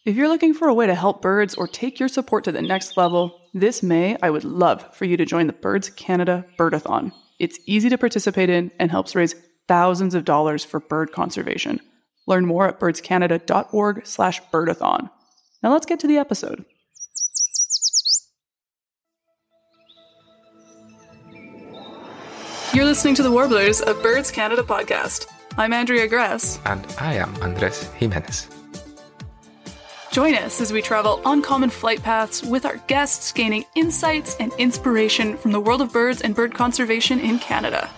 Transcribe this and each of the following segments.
If you're looking for a way to help birds or take your support to the next level, this May I would love for you to join the Birds Canada Birdathon. It's easy to participate in and helps raise thousands of dollars for bird conservation. Learn more at birdscanada.org/birdathon. Now let's get to the episode. You're listening to the Warblers of Birds Canada podcast. I'm Andrea Grass. And I am Andres Jimenez. Join us as we travel uncommon flight paths with our guests, gaining insights and inspiration from the world of birds and bird conservation in Canada.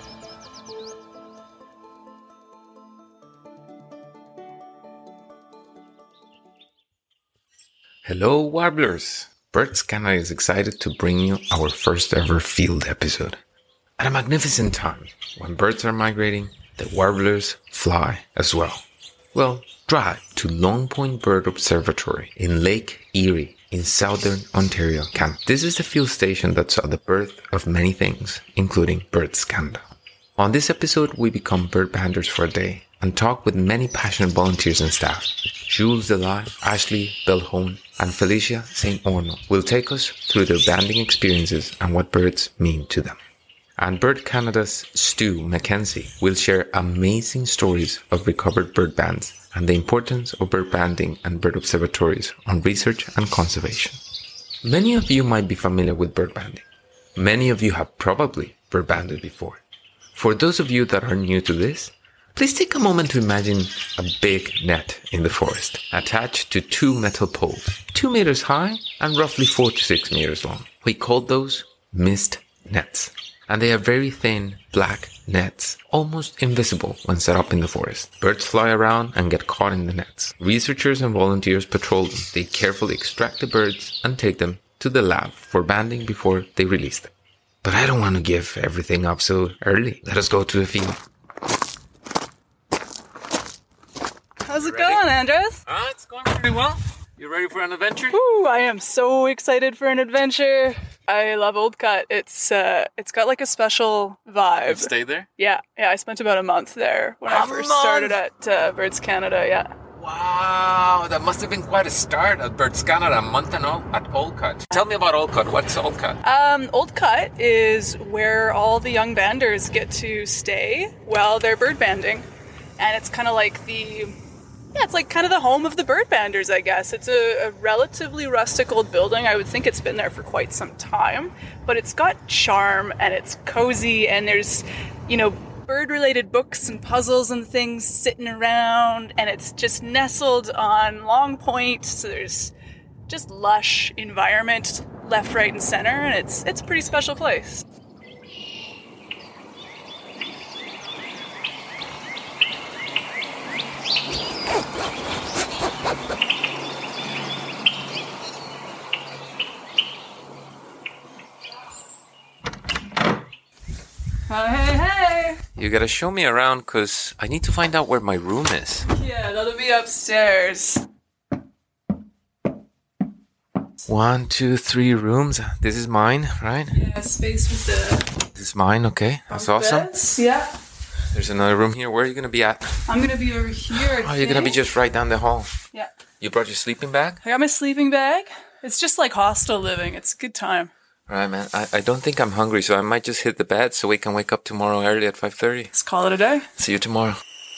Hello, Warblers! Birds Canada is excited to bring you our first ever field episode. At a magnificent time, when birds are migrating, the warblers fly as well. Well, drive to Long Point Bird Observatory in Lake Erie in southern Ontario, Canada. This is the field station that saw the birth of many things, including Birds Canada. On this episode, we become bird banders for a day and talk with many passionate volunteers and staff. Jules Delay, Ashley Belhone, and Felicia St. Orno will take us through their banding experiences and what birds mean to them. And Bird Canada's Stu Mackenzie will share amazing stories of recovered bird bands and the importance of bird banding and bird observatories on research and conservation. Many of you might be familiar with bird banding. Many of you have probably bird banded before. For those of you that are new to this, please take a moment to imagine a big net in the forest attached to two metal poles, 2 meters high and roughly 4 to 6 meters long. We call those mist nets. And they are very thin, black nets, almost invisible when set up in the forest. Birds fly around and get caught in the nets. Researchers and volunteers patrol them. They carefully extract the birds and take them to the lab for banding before they release them. But I don't want to give everything up so early. Let us go to the field. How's it going, Andres? It's going pretty well. You ready for an adventure? Ooh, I am so excited for an adventure. I love Old Cut. It's got like a special vibe. You've stayed there? Yeah. I spent about a month there when I first started at Birds Canada. Yeah. Wow, that must have been quite a start at Birds Canada, a month and all at Old Cut. Tell me about Old Cut. What's Old Cut? Old Cut is where all the young banders get to stay while they're bird banding, and it's kind of like it's like kind of the home of the bird banders, I guess. It's a relatively rustic old building. I would think it's been there for quite some time, but it's got charm and it's cozy, and there's, bird-related books and puzzles and things sitting around, and it's just nestled on Long Point, so there's just lush environment left, right, and center, and it's a pretty special place. Hey! You gotta show me around, cause I need to find out where my room is. Yeah, that'll be upstairs. 1, 2, 3 rooms. This is mine, right? Yeah, space with the... This is mine, okay. That's awesome. Beds. Yeah. There's another room here. Where are you gonna be at? I'm gonna be over here, you're gonna be just right down the hall. Yeah. You brought your sleeping bag? I got my sleeping bag. It's just like hostel living. It's a good time. Right, man. I don't think I'm hungry, so I might just hit the bed so we can wake up tomorrow early at 5:30. Let's call it a day. See you tomorrow.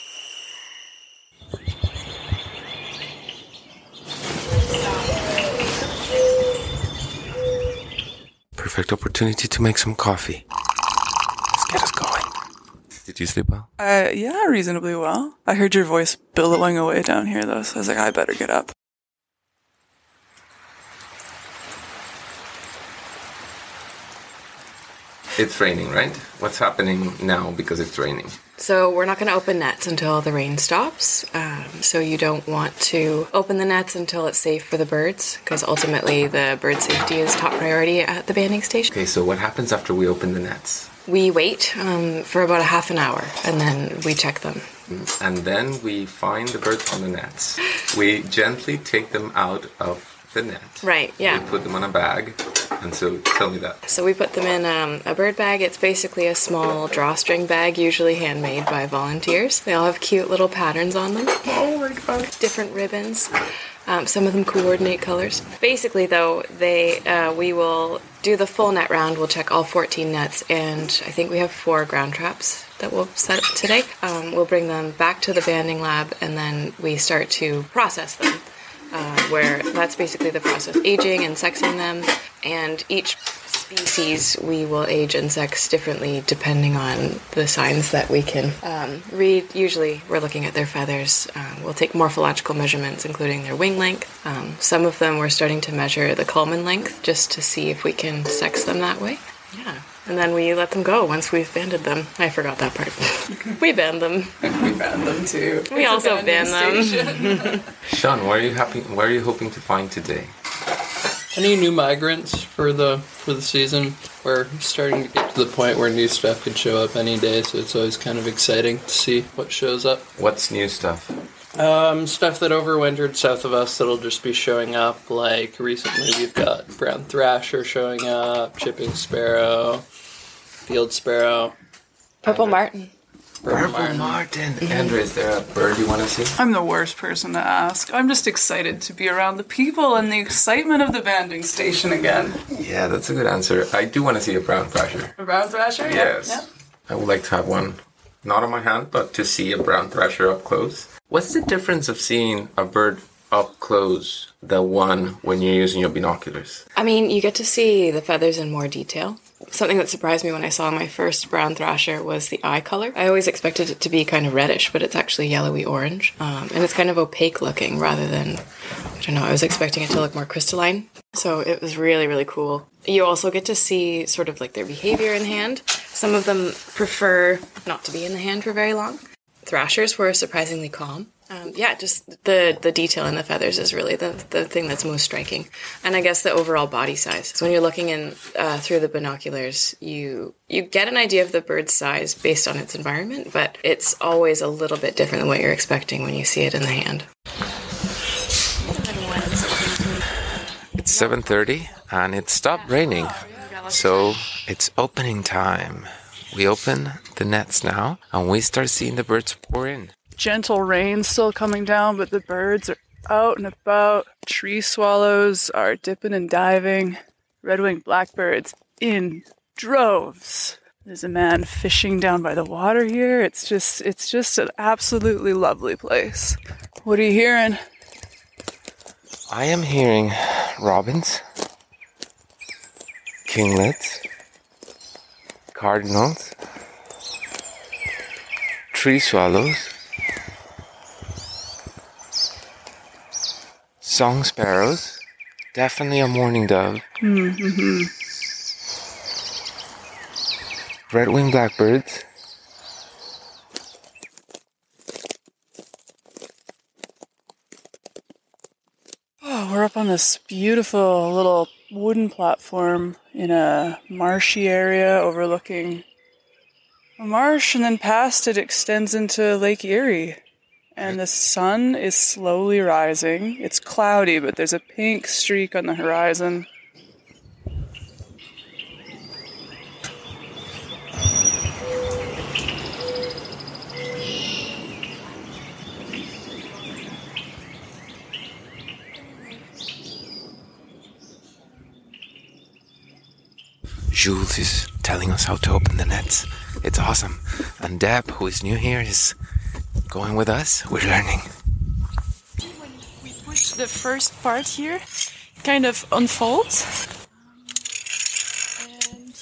Perfect opportunity to make some coffee. Let's get us going. Did you sleep well? Yeah, reasonably well. I heard your voice billowing away down here, though, so I was like, I better get up. It's raining, right? What's happening now because it's raining? So we're not going to open nets until the rain stops. So you don't want to open the nets until it's safe for the birds, because ultimately the bird safety is top priority at the banding station. Okay, so what happens after we open the nets? We wait for about a half an hour, and then we check them. And then we find the birds on the nets. We gently take them out of the net. Right, yeah. We put them on a bag. And so tell me that. So we put them in a bird bag. It's basically a small drawstring bag, usually handmade by volunteers. They all have cute little patterns on them. Oh, my god. Different ribbons. Some of them coordinate colors. Basically, though, we will do the full net round. We'll check all 14 nets, and I think we have 4 ground traps that we'll set up today. We'll bring them back to the banding lab, and then we start to process them, where that's basically the process of aging and sexing them, and each species we will age and sex differently depending on the signs that we can read. Usually we're looking at their feathers. We'll take morphological measurements, including their wing length. Some of them we're starting to measure the culmen length just to see if we can sex them that way. Yeah. And then we let them go once we've banded them. I forgot that part. We band them. We band them too. We also band them. Sean, what are you hoping to find today? Any new migrants for the season? We're starting to get to the point where new stuff could show up any day, so it's always kind of exciting to see what shows up. What's new stuff? Stuff that overwintered south of us that'll just be showing up. Like recently, we've got brown thrasher showing up, chipping sparrow, field sparrow, Purple martin. Purple martin. Andrew, is there a bird you want to see? I'm the worst person to ask. I'm just excited to be around the people and the excitement of the banding station again. Yeah, that's a good answer. I do want to see a brown thrasher. A brown thrasher? Yes. Yeah. I would like to have one, not on my hand, but to see a brown thrasher up close. What's the difference of seeing a bird up close than one when you're using your binoculars? I mean, you get to see the feathers in more detail. Something that surprised me when I saw my first brown thrasher was the eye color. I always expected it to be kind of reddish, but it's actually yellowy orange. And it's kind of opaque looking rather than, I don't know, I was expecting it to look more crystalline. So it was really, really cool. You also get to see sort of like their behavior in hand. Some of them prefer not to be in the hand for very long. Thrashers were surprisingly calm. Just the detail in the feathers is really the thing that's most striking. And I guess the overall body size. So when you're looking in through the binoculars, you get an idea of the bird's size based on its environment, but it's always a little bit different than what you're expecting when you see it in the hand. It's 7:30 and it stopped raining, so it's opening time. We open the nets now and we start seeing the birds pour in. Gentle rain still coming down, but the birds are out and about. Tree swallows are dipping and diving. Red-winged blackbirds in droves. There's a man fishing down by the water here. It's just an absolutely lovely place. What are you hearing? I am hearing robins, kinglets, cardinals, tree swallows, song sparrows, definitely a mourning dove, red-winged blackbirds, We're up on this beautiful little wooden platform in a marshy area overlooking a marsh, and then past it extends into Lake Erie. And the sun is slowly rising. It's cloudy, but there's a pink streak on the horizon. Jules is telling us how to open the nets. It's awesome. And Deb, who is new here, is going with us. We're learning. When we push the first part here, it kind of unfolds. And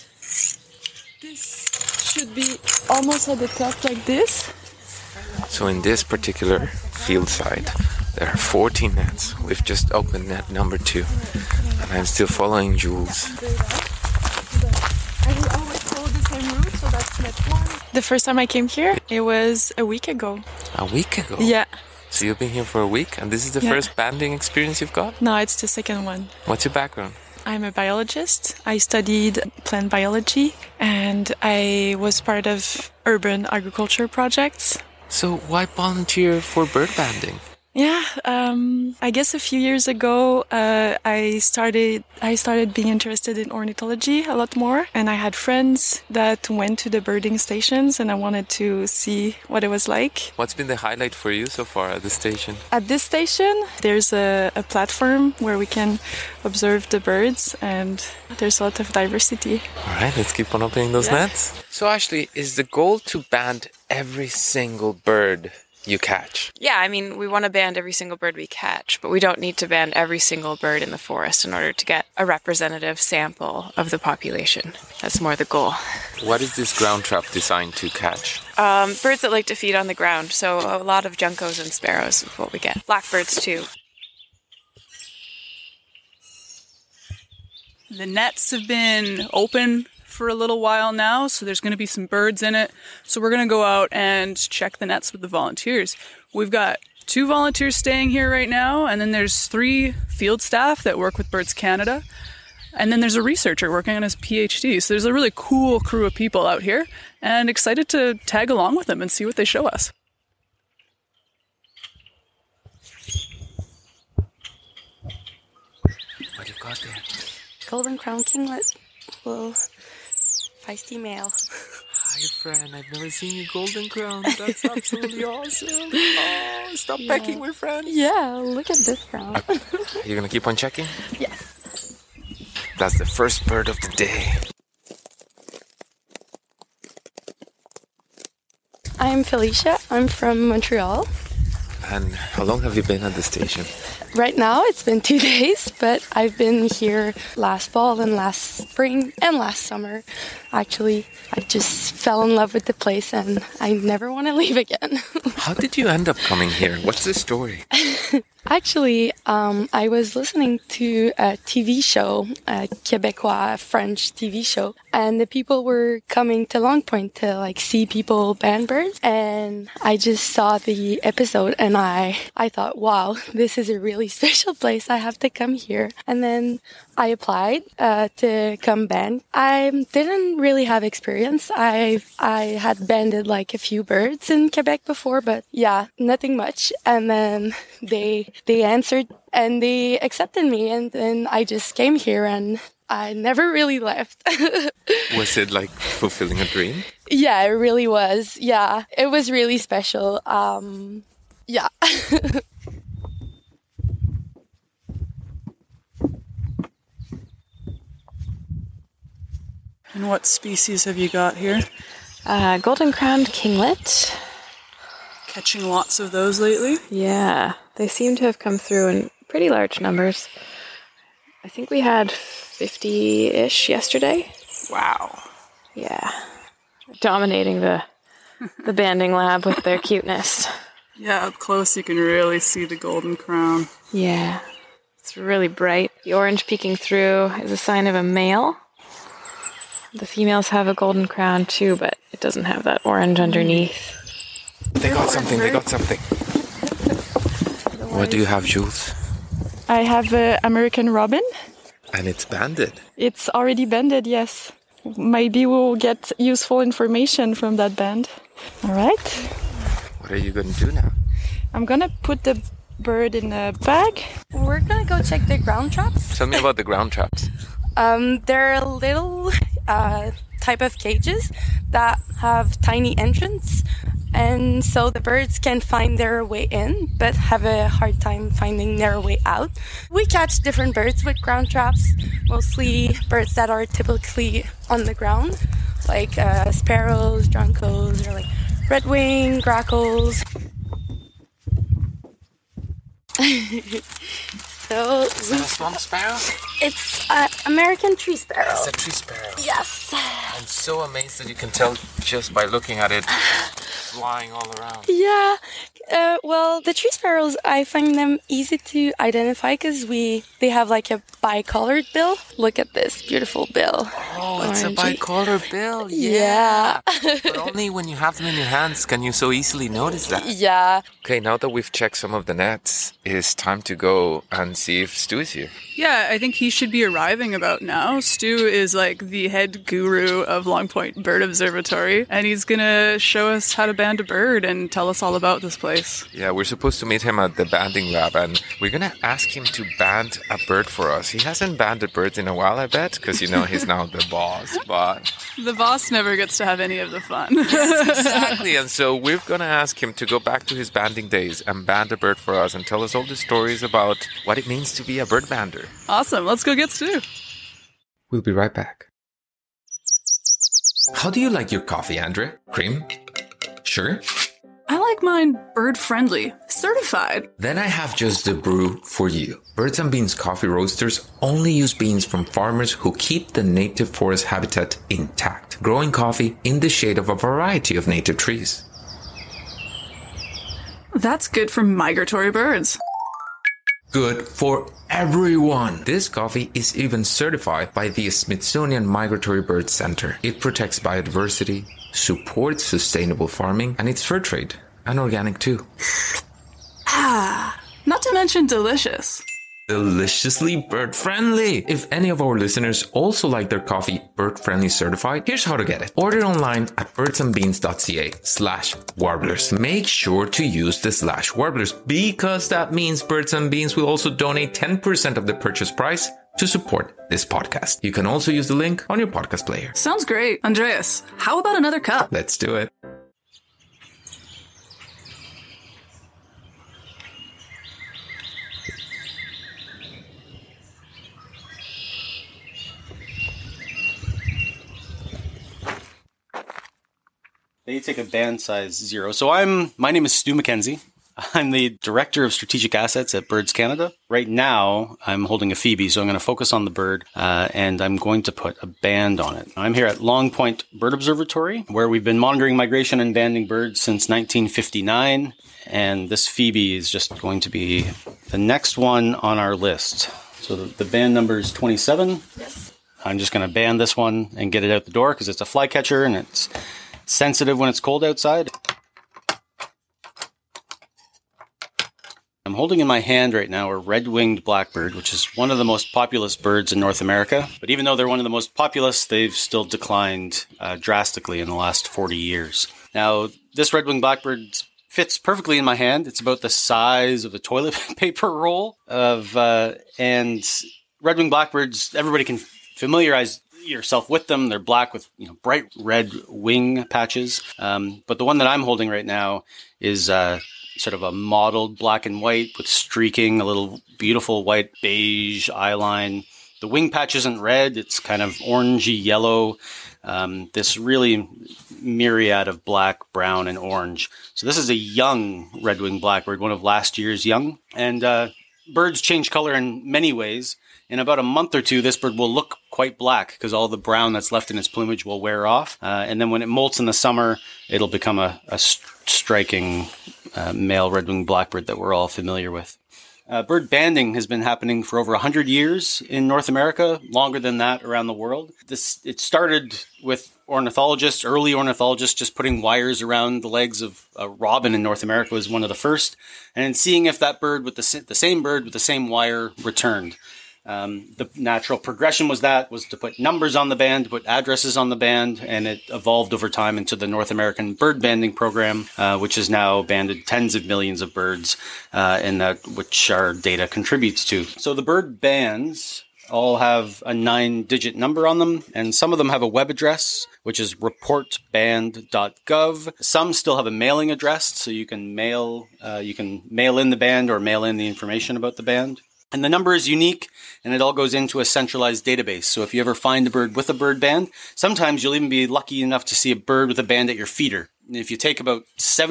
this should be almost at the top like this. So in this particular field site, there are 14 nets. We've just opened net number 2. And I'm still following Jules. I will always follow the same route, so that's net 1. The first time I came here, it was a week ago. A week ago? Yeah. So you've been here for a week, and this is the first banding experience you've got? No, it's the second one. What's your background? I'm a biologist. I studied plant biology, and I was part of urban agriculture projects. So why volunteer for bird banding? Yeah, I guess a few years ago, I started being interested in ornithology a lot more, and I had friends that went to the birding stations, and I wanted to see what it was like. What's been the highlight for you so far at the station? At this station, there's a platform where we can observe the birds, and there's a lot of diversity. All right, let's keep on opening those nets. So Ashley, is the goal to band every single bird you catch? Yeah, I mean, we want to band every single bird we catch, but we don't need to band every single bird in the forest in order to get a representative sample of the population. That's more the goal. What is this ground trap designed to catch? Birds that like to feed on the ground, so a lot of juncos and sparrows is what we get. Blackbirds too. The nets have been open for a little while now, so there's going to be some birds in it. So we're going to go out and check the nets with the volunteers. We've got 2 volunteers staying here right now, and then there's 3 field staff that work with Birds Canada. And then there's a researcher working on his PhD. So there's a really cool crew of people out here, and excited to tag along with them and see what they show us. What you've got there? Golden crown kinglet. Little feisty male. Hi, friend. I've never seen you golden crown. That's absolutely awesome. Oh, stop pecking, we're friends. Yeah, look at this crown. You're gonna keep on checking? Yes. That's the first bird of the day. I'm Felicia. I'm from Montreal. And how long have you been at the station? Right now, it's been 2 days, but I've been here last fall and last spring and last summer. Actually, I just fell in love with the place and I never want to leave again. How did you end up coming here? What's the story? Actually, I was listening to a TV show, a Québécois French TV show, and the people were coming to Long Point to like see people band birds. And I just saw the episode and I thought, wow, this is a really special place. I have to come here. And then I applied to come band. I didn't really have experience. I had banded like a few birds in Quebec before, but yeah, nothing much. And then they answered and they accepted me, and then I just came here and I never really left. Was it like fulfilling a dream? Yeah, it really was. Yeah, it was really special. Yeah. And what species have you got here? Golden crowned kinglet. Catching lots of those lately? Yeah, they seem to have come through in pretty large numbers. I think we had 50-ish yesterday. Wow. Yeah. Dominating the banding lab with their cuteness. Yeah, up close you can really see the golden crown. Yeah. It's really bright. The orange peeking through is a sign of a male. The females have a golden crown too, but it doesn't have that orange underneath. They got something. What do you have, Jules? I have American robin. And it's banded. It's already banded, yes. Maybe we'll get useful information from that band. All right. What are you going to do now? I'm going to put the bird in a bag. We're gonna go check the ground traps. Tell me about the ground traps. They're little type of cages that have tiny entrance, and so the birds can find their way in but have a hard time finding their way out. We catch different birds with ground traps, mostly birds that are typically on the ground, like sparrows, juncos, or like redwing, grackles. So Is that a swamp sparrow? it's American tree sparrow. It's a tree sparrow. Yes. I'm so amazed that you can tell just by looking at it flying all around. Yeah. Well, the tree sparrows, I find them easy to identify because they have like a bicolored bill. Look at this beautiful bill. Oh, it's a Orangey. bicolor bill. Yeah. But only when you have them in your hands can you so easily notice that. Yeah. Okay, now that we've checked some of the nets, it's time to go and see if Stu is here. Yeah, I think he should be arriving about now. Stu is like the head guru of Long Point Bird Observatory, and he's gonna show us how to band a bird and tell us all about this place. place. Yeah, we're supposed to meet him at the banding lab, and we're going to ask him to band a bird for us. He hasn't banded birds in a while, I bet, because, he's now the boss, but... The boss never gets to have any of the fun. Exactly, and so we're going to ask him to go back to his banding days and band a bird for us and tell us all the stories about what it means to be a bird bander. Awesome. Let's go get Stu. We'll be right back. How do you like your coffee, Andre? Cream? Sure? I like mine bird-friendly, certified. Then I have just the brew for you. Birds and Beans coffee roasters only use beans from farmers who keep the native forest habitat intact, growing coffee in the shade of a variety of native trees. That's good for migratory birds. Good for everyone. This coffee is even certified by the Smithsonian Migratory Bird Center. It protects biodiversity, supports sustainable farming, and it's fair trade and organic too. Not to mention delicious. Deliciously bird-friendly. If any of our listeners also like their coffee bird-friendly certified, here's how to get it. Order online at birdsandbeans.ca/warblers. Make sure to use the /warblers because that means Birds and Beans will also donate 10% of the purchase price to support this podcast. You can also use the link on your podcast player. Sounds great. Andreas, how about another cup? Let's do it. They take a band size 0. So my name is Stu McKenzie. I'm the Director of Strategic Assets at Birds Canada. Right now, I'm holding a Phoebe, so I'm going to focus on the bird, and I'm going to put a band on it. I'm here at Long Point Bird Observatory, where we've been monitoring migration and banding birds since 1959, and this Phoebe is just going to be the next one on our list. So the band number is 27. Yes. I'm just going to band this one and get it out the door because it's a flycatcher and it's sensitive when it's cold outside. I'm holding in my hand right now a red-winged blackbird, which is one of the most populous birds in North America. But even though they're one of the most populous, they've still declined drastically in the last 40 years. Now, this red-winged blackbird fits perfectly in my hand. It's about the size of a toilet paper roll and red-winged blackbirds, everybody can familiarize yourself with them. They're black with bright red wing patches. But the one that I'm holding right now is sort of a mottled black and white with streaking, a little beautiful white beige eyeline. The wing patch isn't red. It's kind of orangey yellow. This really myriad of black, brown, and orange. So this is a young red-winged blackbird, one of last year's young. And birds change color in many ways. In about a month or two, this bird will look quite black because all the brown that's left in its plumage will wear off. And then when it molts in the summer, it'll become a striking male red-winged blackbird that we're all familiar with. Bird banding has been happening for over 100 years in North America, longer than that around the world. It started with early ornithologists just putting wires around the legs of a robin in North America was one of the first, and seeing if that bird with the same bird with the same wire returned. The natural progression was to put numbers on the band, to put addresses on the band, and it evolved over time into the North American Bird Banding Program, which has now banded tens of millions of birds, and which our data contributes to. So the bird bands all have a 9-digit number on them, and some of them have a web address, which is reportband.gov. Some still have a mailing address, so you can mail in the band or mail in the information about the band. And the number is unique, and it all goes into a centralized database. So if you ever find a bird with a bird band, sometimes you'll even be lucky enough to see a bird with a band at your feeder. And if you take about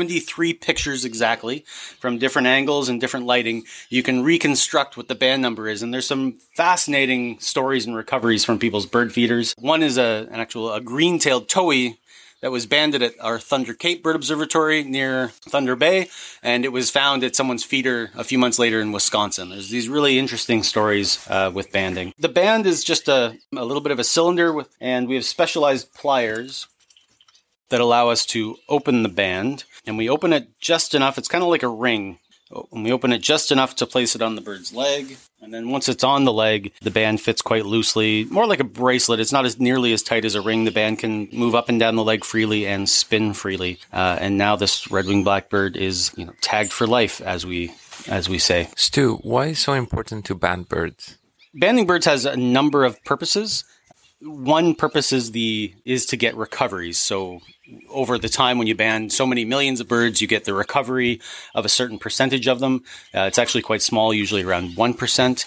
73 pictures exactly from different angles and different lighting, you can reconstruct what the band number is. And there's some fascinating stories and recoveries from people's bird feeders. One is a green-tailed towhee that was banded at our Thunder Cape Bird Observatory near Thunder Bay, and it was found at someone's feeder a few months later in Wisconsin. There's these really interesting stories with banding. The band is just a little bit of a cylinder, and we have specialized pliers that allow us to open the band, and we open it just enough. It's kind of like a ring. And we open it just enough to place it on the bird's leg, And then once it's on the leg, the band fits quite loosely, more like a bracelet. It's not as nearly as tight as a ring. The band can move up and down the leg freely and spin freely. And now this red-winged blackbird is, tagged for life, as we say. Stu, why is it so important to band birds? Banding birds has a number of purposes. One purpose is to get recoveries. So over the time when you band so many millions of birds, you get the recovery of a certain percentage of them. It's actually quite small, usually around 1%.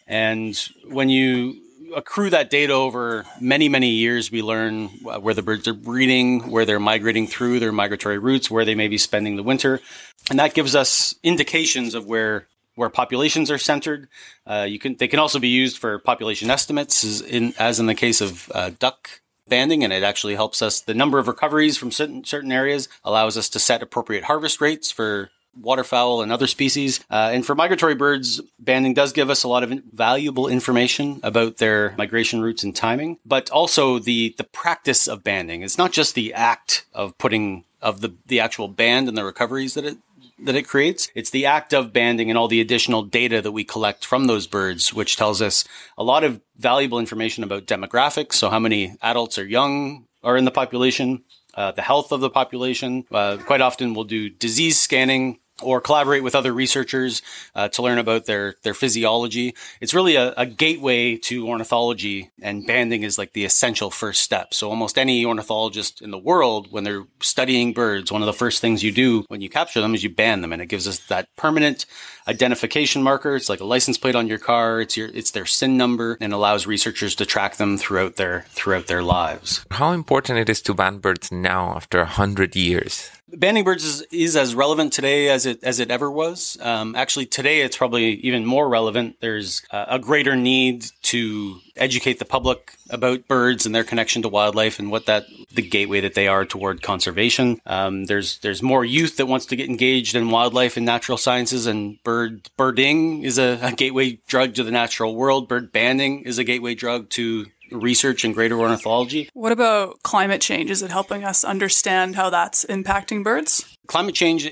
And when you accrue that data over many, many years, we learn where the birds are breeding, where they're migrating through their migratory routes, where they may be spending the winter. And that gives us indications of where populations are centered. They can also be used for population estimates, as in the case of duck banding, and it actually helps us. The number of recoveries from certain areas allows us to set appropriate harvest rates for waterfowl and other species. And for migratory birds, banding does give us a lot of valuable information about their migration routes and timing, but also the practice of banding. It's not just the act of putting of the actual band and the recoveries that it creates. It's the act of banding and all the additional data that we collect from those birds, which tells us a lot of valuable information about demographics. So how many adults or young are in the population, the health of the population. Quite often we'll do disease scanning or collaborate with other researchers to learn about their physiology. It's really a gateway to ornithology, and banding is like the essential first step. So almost any ornithologist in the world, when they're studying birds, one of the first things you do when you capture them is you band them, and it gives us that permanent identification marker. It's like a license plate on your car. It's their SIN number, and allows researchers to track them throughout their lives. How important it is to band birds now after 100 years? Banding birds is as relevant today as it ever was. Actually, today it's probably even more relevant. There's a greater need to educate the public about birds and their connection to wildlife and the gateway that they are toward conservation. There's more youth that wants to get engaged in wildlife and natural sciences, and birding is a gateway drug to the natural world. Bird banding is a gateway drug to research and greater ornithology. What about climate change? Is it helping us understand how that's impacting birds? Climate change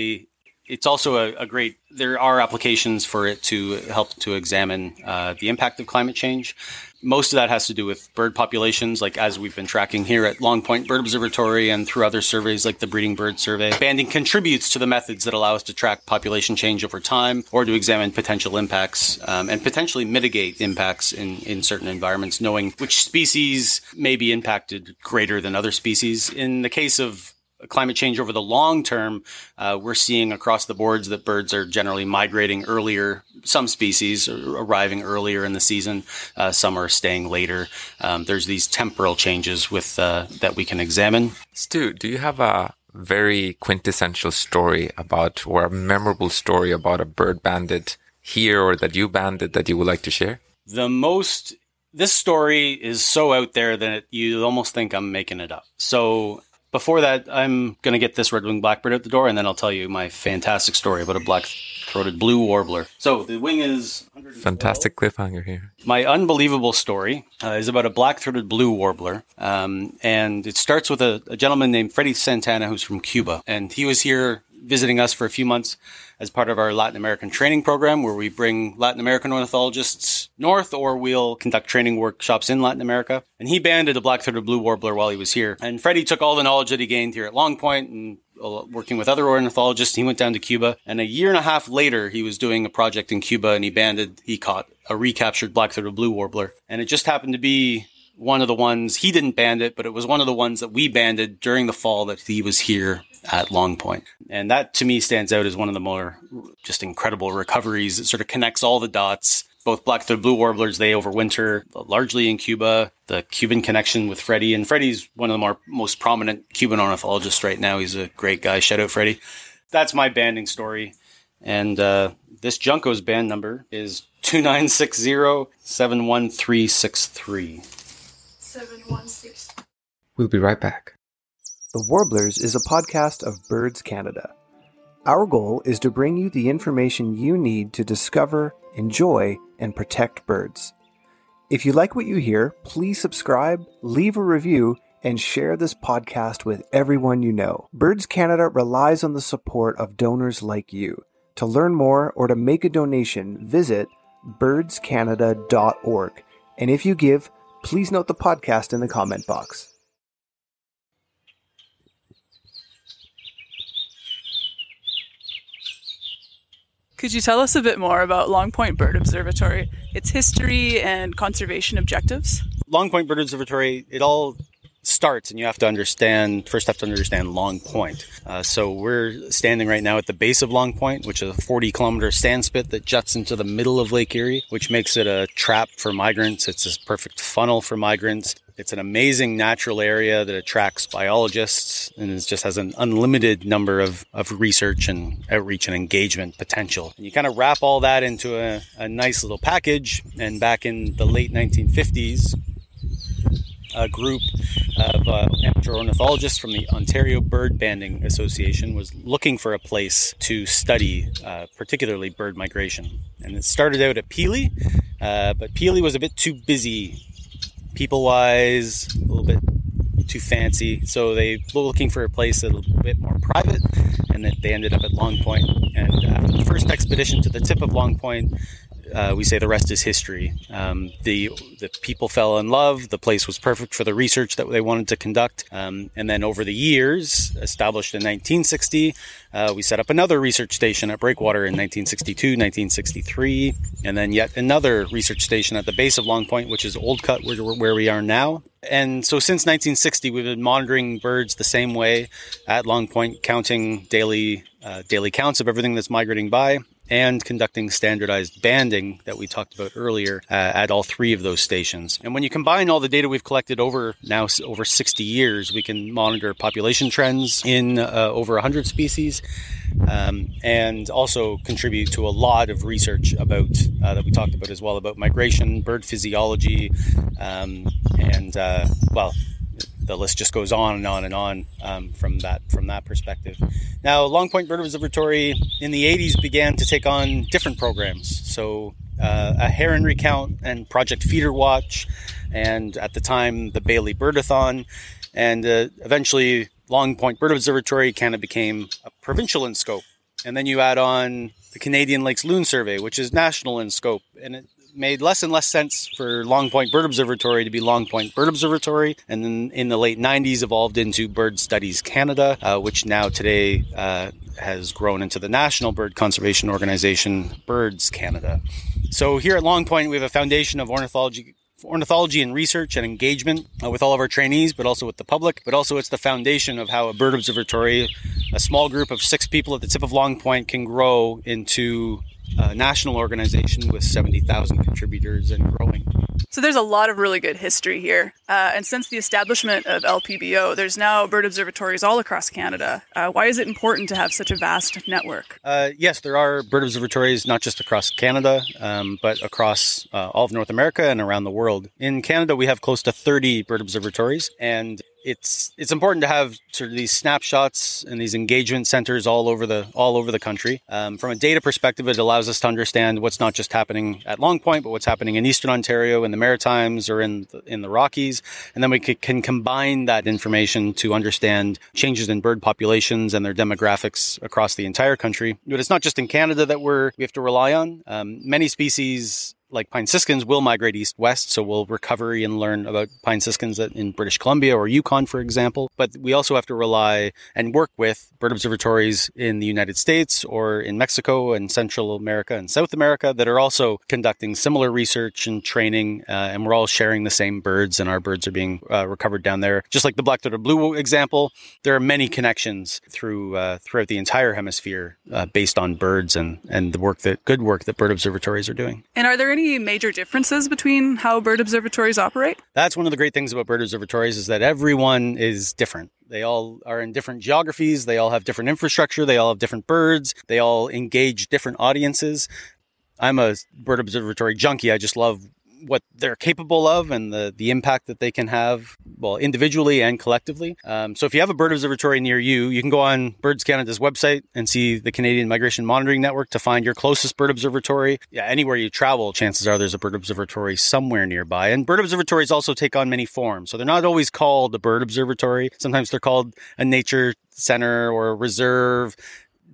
it's also a great, there are applications for it to help to examine the impact of climate change. Most of that has to do with bird populations, like as we've been tracking here at Long Point Bird Observatory and through other surveys like the Breeding Bird Survey. Banding contributes to the methods that allow us to track population change over time, or to examine potential impacts and potentially mitigate impacts in certain environments, knowing which species may be impacted greater than other species. In the case of climate change over the long term, we're seeing across the boards that birds are generally migrating earlier. Some species are arriving earlier in the season. Some are staying later. There's these temporal changes with that we can examine. Stu, do you have a very quintessential story or a memorable story about a bird banded here or that you banded that you would like to share? This story is so out there that you almost think I'm making it up. So before that, I'm going to get this red-winged blackbird out the door, and then I'll tell you my fantastic story about a black-throated blue warbler. So the wing is 112. Fantastic cliffhanger here. My unbelievable story is about a black-throated blue warbler, and it starts with a gentleman named Freddie Santana, who's from Cuba, and he was here visiting us for a few months as part of our Latin American training program, where we bring Latin American ornithologists north, or we'll conduct training workshops in Latin America. And he banded a black-throated blue warbler while he was here. And Freddie took all the knowledge that he gained here at Long Point and working with other ornithologists. He went down to Cuba, and a year and a half later, he was doing a project in Cuba, and he caught a recaptured black-throated blue warbler. And it just happened to be one of the ones, he didn't band it, but it was one of the ones that we banded during the fall that he was here at Long Point. And that to me stands out as one of the more just incredible recoveries. It sort of connects all the dots. Both black-throated blue warblers, they overwinter largely in Cuba. The Cuban connection with Freddie, and Freddie's one of the most prominent Cuban ornithologists right now. He's a great guy. Shout out Freddie. That's my banding story. And this Junco's band number is 2960-71363. 716. We'll be right back. The Warblers is a podcast of Birds Canada. Our goal is to bring you the information you need to discover, enjoy, and protect birds. If you like what you hear, please subscribe, leave a review, and share this podcast with everyone you know. Birds Canada relies on the support of donors like you. To learn more or to make a donation, visit birdscanada.org. And if you give, please note the podcast in the comment box. Could you tell us a bit more about Long Point Bird Observatory, its history and conservation objectives? Long Point Bird Observatory, it all starts, and you have to understand Long Point. So we're standing right now at the base of Long Point, which is a 40-kilometer sandspit that juts into the middle of Lake Erie, which makes it a trap for migrants. It's this perfect funnel for migrants. It's an amazing natural area that attracts biologists and it just has an unlimited number of research and outreach and engagement potential. And you kind of wrap all that into a nice little package. And back in the late 1950s, a group of amateur ornithologists from the Ontario Bird Banding Association was looking for a place to study, particularly bird migration. And it started out at Peely, but Peely was a bit too busy people-wise, a little bit too fancy. So they were looking for a place a little bit more private, and then they ended up at Long Point. And after the first expedition to the tip of Long Point, we say the rest is history. The people fell in love. The place was perfect for the research that they wanted to conduct. And then over the years, established in 1960, we set up another research station at Breakwater in 1962, 1963, and then yet another research station at the base of Long Point, which is Old Cut, where we are now. And so since 1960, we've been monitoring birds the same way at Long Point, counting daily counts of everything that's migrating by, and conducting standardized banding that we talked about earlier at all three of those stations. And when you combine all the data we've collected over 60 years, we can monitor population trends in over 100 species, and also contribute to a lot of research about that we talked about as well, about migration, bird physiology, the list just goes on and on and on from that perspective. Now, Long Point Bird Observatory in the 80s began to take on different programs. So a heron recount and Project Feeder Watch, and at the time the Bailey Birdathon, and eventually Long Point Bird Observatory kind of became a provincial in scope. And then you add on the Canadian Lakes Loon Survey, which is national in scope, and it made less and less sense for Long Point Bird Observatory to be Long Point Bird Observatory, and then in the late 90s evolved into Bird Studies Canada, which now today has grown into the national bird conservation organization, Birds Canada. So here at Long Point, we have a foundation of ornithology and research and engagement with all of our trainees, but also with the public. But also it's the foundation of how a bird observatory, a small group of 6 people at the tip of Long Point, can grow into a national organization with 70,000 contributors and growing. So there's a lot of really good history here. And since the establishment of LPBO, there's now bird observatories all across Canada. Why is it important to have such a vast network? Yes, there are bird observatories not just across Canada, but across all of North America and around the world. In Canada, we have close to 30 bird observatories, and it's important to have sort of these snapshots and these engagement centers all over the country. From a data perspective, it allows us to understand what's not just happening at Long Point, but what's happening in Eastern Ontario, in the Maritimes, or in the Rockies. And then we can combine that information to understand changes in bird populations and their demographics across the entire country. But it's not just in Canada that we have to rely on. Many species, like pine siskins, will migrate east-west, so we'll recover and learn about pine siskins in British Columbia or Yukon, for example. But we also have to rely and work with bird observatories in the United States or in Mexico and Central America and South America that are also conducting similar research and training, and we're all sharing the same birds, and our birds are being recovered down there. Just like the black-throated blue example, there are many connections throughout the entire hemisphere based on birds and the good work that bird observatories are doing. And are there any major differences between how bird observatories operate? That's one of the great things about bird observatories, is that everyone is different. They all are in different geographies. They all have different infrastructure. They all have different birds. They all engage different audiences. I'm a bird observatory junkie. I just love what they're capable of and the impact that they can have, well, individually and collectively. So if you have a bird observatory near you, you can go on Birds Canada's website and see the Canadian Migration Monitoring Network to find your closest bird observatory. Yeah, anywhere you travel, chances are there's a bird observatory somewhere nearby. And bird observatories also take on many forms. So they're not always called a bird observatory. Sometimes they're called a nature center or a reserve.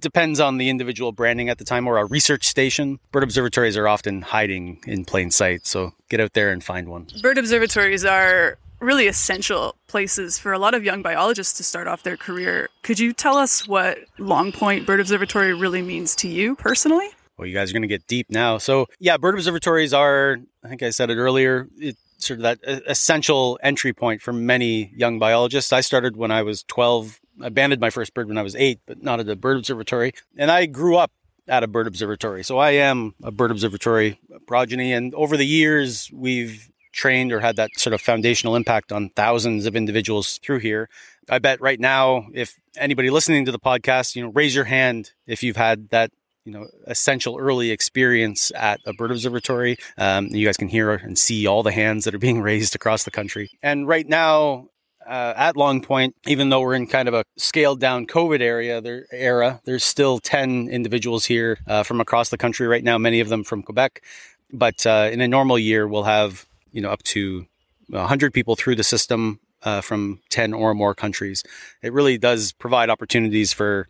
depends on the individual branding at the time, or a research station. Bird observatories are often hiding in plain sight, so get out there and find one. Bird observatories are really essential places for a lot of young biologists to start off their career. Could you tell us what Long Point Bird Observatory really means to you personally? Well, you guys are going to get deep now. So yeah, bird observatories are, I think I said it earlier, it's sort of that essential entry point for many young biologists. I started when I was 12. I banded my first bird when I was 8, but not at a bird observatory. And I grew up at a bird observatory. So I am a bird observatory progeny. And over the years, we've trained or had that sort of foundational impact on thousands of individuals through here. I bet right now, if anybody listening to the podcast, raise your hand if you've had that, essential early experience at a bird observatory. You guys can hear and see all the hands that are being raised across the country. And right now, at Long Point, even though we're in kind of a scaled down COVID era, there's still 10 individuals here from across the country right now, many of them from Quebec. But in a normal year, we'll have up to 100 people through the system from 10 or more countries. It really does provide opportunities for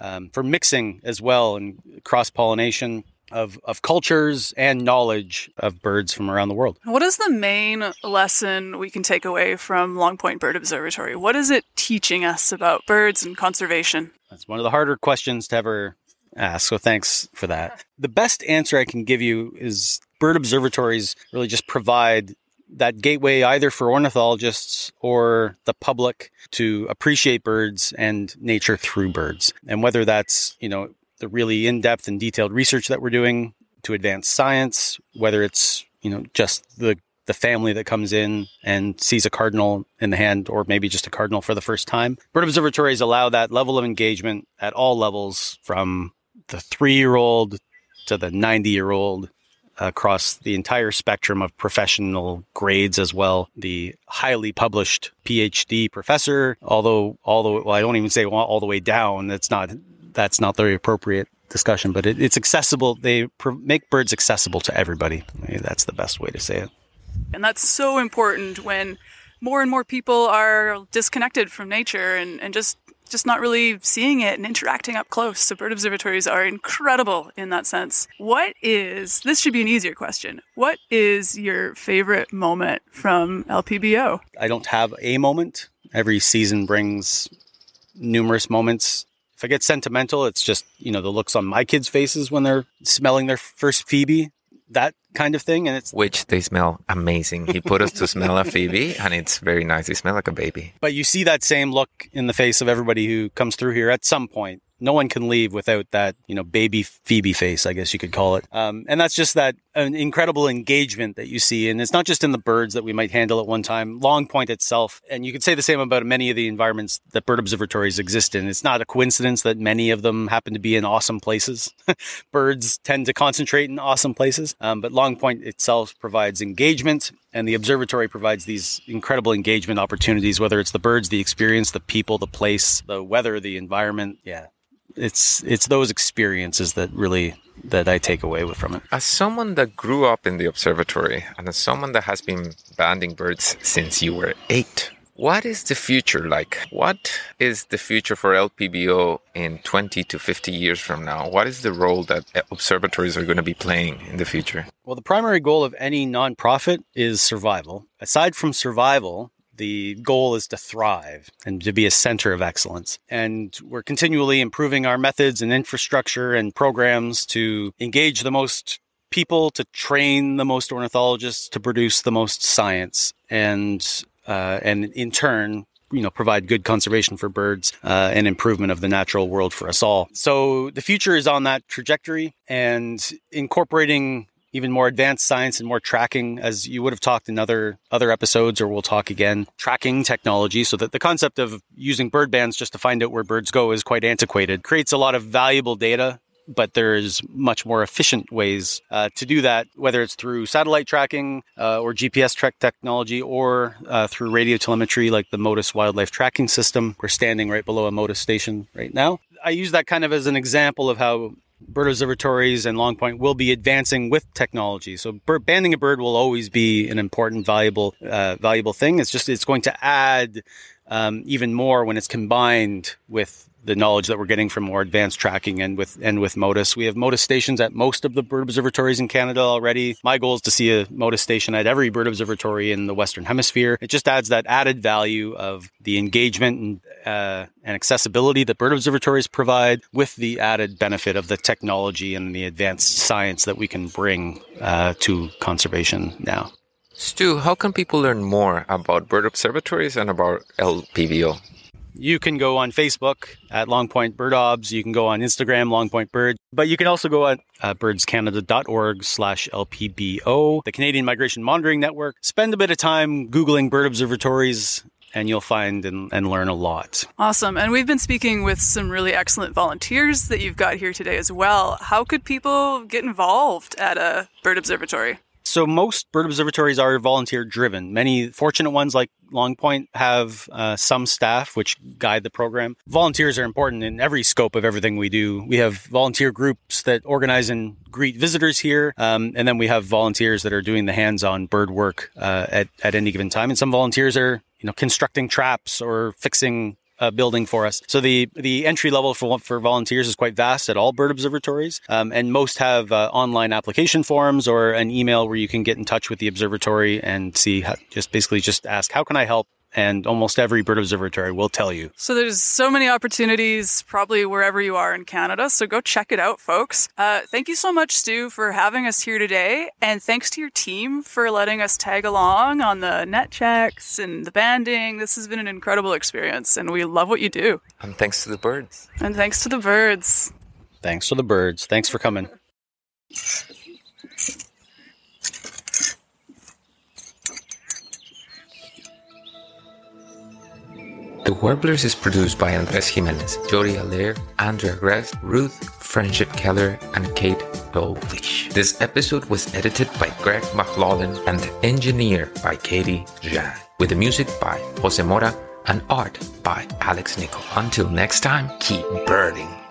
mixing as well and cross-pollination of cultures and knowledge of birds from around the world. What is the main lesson we can take away from Long Point Bird Observatory? What is it teaching us about birds and conservation? That's one of the harder questions to ever ask, so thanks for that. The best answer I can give you is bird observatories really just provide that gateway either for ornithologists or the public to appreciate birds and nature through birds. And whether that's, the really in-depth and detailed research that we're doing to advance science, whether it's, just the family that comes in and sees a cardinal in the hand, or maybe just a cardinal for the first time. Bird observatories allow that level of engagement at all levels, from the 3-year-old to the 90-year-old, across the entire spectrum of professional grades as well. The highly published PhD professor, although I don't even say all the way down. That's not the appropriate discussion, but it's accessible. They make birds accessible to everybody. Maybe that's the best way to say it. And that's so important when more and more people are disconnected from nature and just not really seeing it and interacting up close. So bird observatories are incredible in that sense. This should be an easier question. What is your favorite moment from LPBO? I don't have a moment. Every season brings numerous moments. If I get sentimental, it's just, the looks on my kids' faces when they're smelling their first Phoebe, that kind of thing. And which they smell amazing. He put us to smell a Phoebe, and it's very nice. They smell like a baby. But you see that same look in the face of everybody who comes through here at some point. No one can leave without that, baby Phoebe face, I guess you could call it. And that's just that an incredible engagement that you see. And it's not just in the birds that we might handle at one time. Long Point itself, and you could say the same about many of the environments that bird observatories exist in. It's not a coincidence that many of them happen to be in awesome places. Birds tend to concentrate in awesome places. But Long Point itself provides engagement, and the observatory provides these incredible engagement opportunities, whether it's the birds, the experience, the people, the place, the weather, the environment. Yeah. It's those experiences that I take away from it. As someone that grew up in the observatory, and as someone that has been banding birds since you were 8, what is the future like? What is the future for LPBO in 20 to 50 years from now? What is the role that observatories are going to be playing in the future? Well, the primary goal of any nonprofit is survival. Aside from survival, the goal is to thrive and to be a center of excellence. And we're continually improving our methods and infrastructure and programs to engage the most people, to train the most ornithologists, to produce the most science, and in turn, provide good conservation for birds and improvement of the natural world for us all. So the future is on that trajectory, and incorporating even more advanced science and more tracking, as you would have talked in other episodes, or we'll talk again, tracking technology, so that the concept of using bird bands just to find out where birds go is quite antiquated. Creates a lot of valuable data, but there's much more efficient ways to do that, whether it's through satellite tracking or GPS track technology, or through radio telemetry like the Motus Wildlife Tracking System. We're standing right below a Motus station right now. I use that kind of as an example of how bird observatories and Long Point will be advancing with technology. So banding a bird will always be an important, valuable thing. It's going to add even more when it's combined with the knowledge that we're getting from more advanced tracking and with MODIS. We have MODIS stations at most of the bird observatories in Canada already. My goal is to see a MODIS station at every bird observatory in the Western Hemisphere. It just adds that added value of the engagement and accessibility that bird observatories provide, with the added benefit of the technology and the advanced science that we can bring to conservation now. Stu, how can people learn more about bird observatories and about LPBO? You can go on Facebook at Long Point Bird Obs. You can go on Instagram, Long Point Bird. But you can also go at birdscanada.org/LPBO, the Canadian Migration Monitoring Network. Spend a bit of time Googling bird observatories, and you'll find and learn a lot. Awesome. And we've been speaking with some really excellent volunteers that you've got here today as well. How could people get involved at a bird observatory? So most bird observatories are volunteer-driven. Many fortunate ones like Long Point have some staff which guide the program. Volunteers are important in every scope of everything we do. We have volunteer groups that organize and greet visitors here, and then we have volunteers that are doing the hands-on bird work at any given time. And some volunteers are, constructing traps or fixing a building for us. So the entry level for volunteers is quite vast at all bird observatories, and most have online application forms or an email where you can get in touch with the observatory and just ask, how can I help? And almost every bird observatory will tell you. So there's so many opportunities probably wherever you are in Canada. So go check it out, folks. Thank you so much, Stu, for having us here today. And thanks to your team for letting us tag along on the net checks and the banding. This has been an incredible experience, and we love what you do. And thanks to the birds. And thanks to the birds. Thanks to the birds. Thanks for coming. The Warblers is produced by Andres Jimenez, Jody Allaire, Andrea Gress, Ruth, Friendship Keller, and Kate Dolwish. This episode was edited by Greg McLaughlin and engineered by Katie Zhang, with the music by Jose Mora and art by Alex Nicol. Until next time, keep birding.